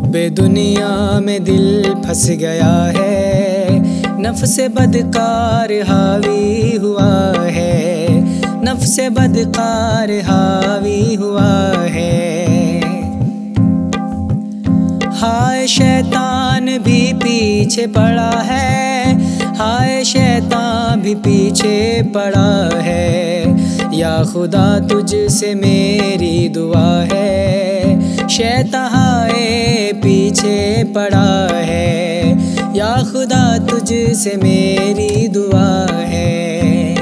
हुब्बे दुनिया में दिल फंस गया है, नफ्से बदकार हावी हुआ है, नफ्से बदकार हावी हुआ है। हाय शैतान भी पीछे पड़ा है, हाय शैतान भी पीछे पड़ा है। या खुदा तुझसे मेरी दुआ है, शैतान हाय पीछे पड़ा है। या खुदा तुझसे मेरी दुआ है।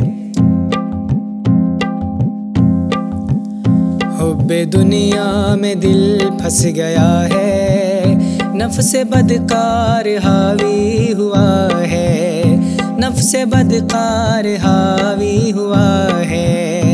हुब्बे दुनिया में दिल फंस गया है, नफ्से बदकार हावी हुआ है, नफ्से बदकार हावी हुआ है।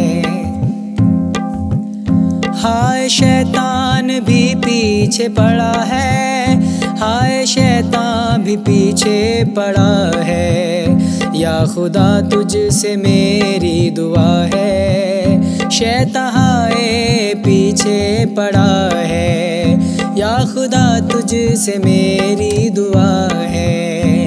हाय शैतान भी पीछे पड़ा है, हाय शैतान भी पीछे पड़ा है। या खुदा तुझसे मेरी दुआ है, शैतान हाय पीछे पड़ा है। या खुदा तुझसे मेरी दुआ है।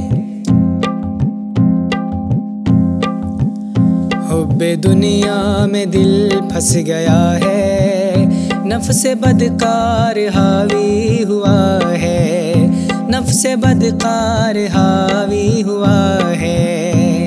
हुब्बे दुनिया में दिल फंस गया है, नफ्से बदकार हावी हुआ है, नफ्से बदकार हावी हुआ है।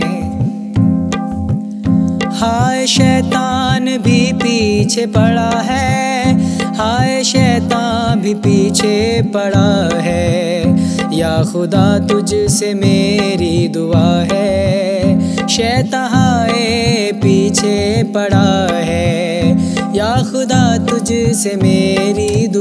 हाय शैतान भी पीछे पड़ा है, हाय शैतान भी पीछे पड़ा है। या खुदा तुझसे मेरी दुआ है, शैतान हाय पीछे पड़ा है। या खुदा तुझसे मेरी दुआ